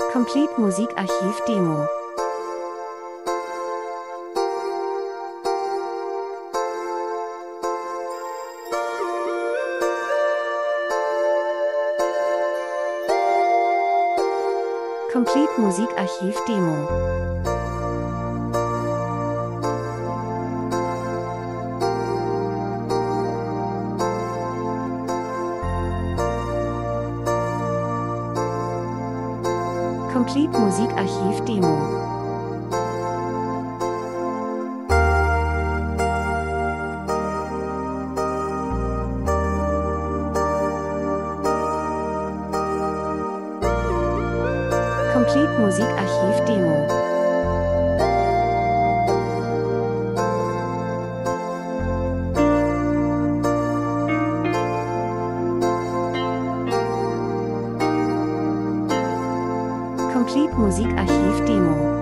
Complete Musikarchiv Demo. Complete Musikarchiv Demo. Complete Musikarchiv Demo. Complete Musikarchiv Demo. Complete Musikarchiv Demo.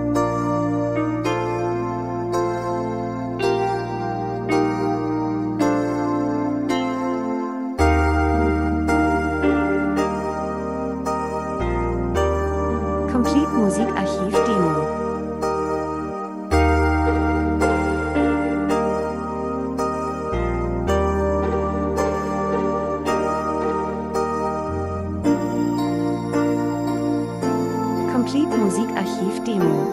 Complete Musikarchiv Demo. Complete Musikarchiv Demo.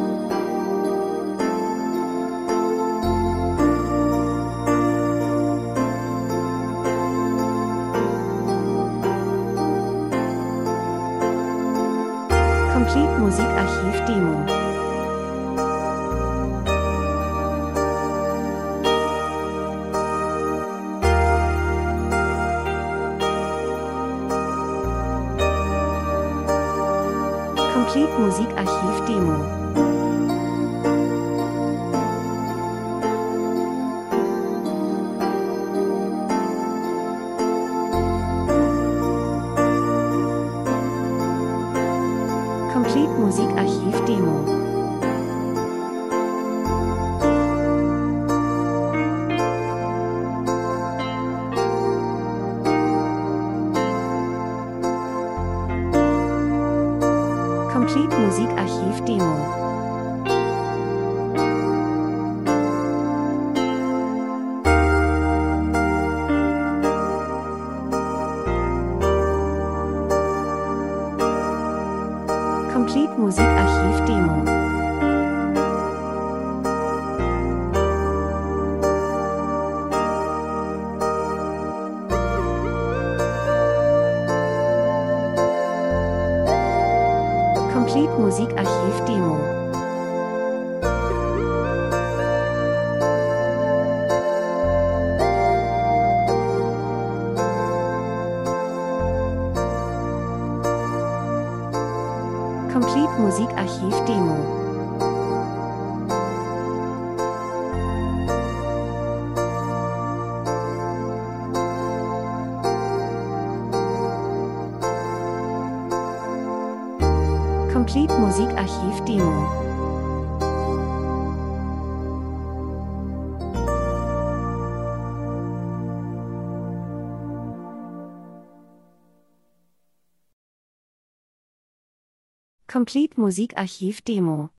Complete Musikarchiv Demo. Complete Musikarchiv Demo. Complete Musikarchiv Demo. Complete Musikarchiv Demo. Complete Musikarchiv Demo. Complete Musikarchiv Demo. Complete Musikarchiv Demo. Complete Musikarchiv Demo. Complete Musikarchiv Demo.